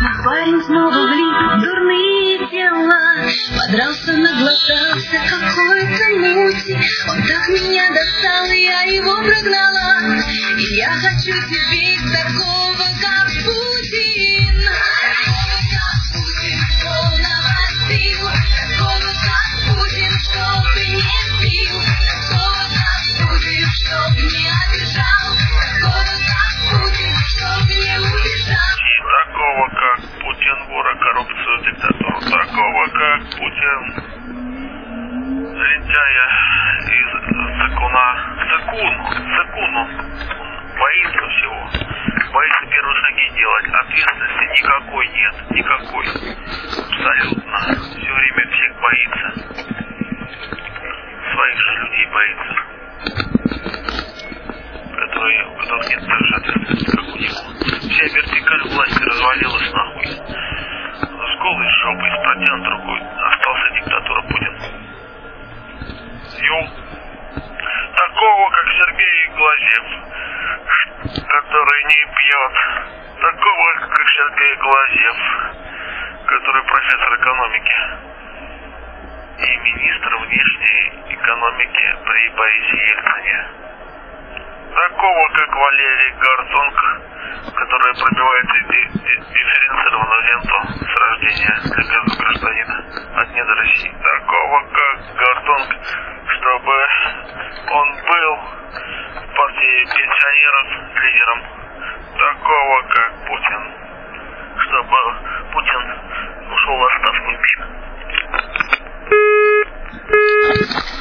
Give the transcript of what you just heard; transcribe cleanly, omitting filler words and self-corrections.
Но парень снова влип в дурные дела, подрался, наглотался какой-то мути. Он так меня достал, и я его прогнала. И я хочу теперь такого, как Путин. Такого, как Путин, что навостил. Такого, как Путин, чтоб не сбил. Такого, как Путин, чтоб не обижал. Такого, как Путин, чтоб не убежал. Такого, как Путин, вора, коррупцию, диктатуру. Такого, как Путин, лентяя из закону, боится всего, боится первые шаги делать, ответственности никакой нет, никакой, абсолютно, все время всех боится, своих же людей боится, у которых нет также ответственности, как у него. Вся вертикаль власти развалилась нахуй, с голой жопой, с протянутой рукой остался диктатура Путин. Такого, как Сергей Глазьев, который не пьет. Такого, как Сергей Глазьев, который профессор экономики и министр внешней экономики при Борисе Ельцине. Такого, как Валерий Горцунг, который пробивает дифференцированную ленту с рождения для каждого гражданина от недр России. Такого, как Горцунг, чтобы он был в партии пенсионеров лидером.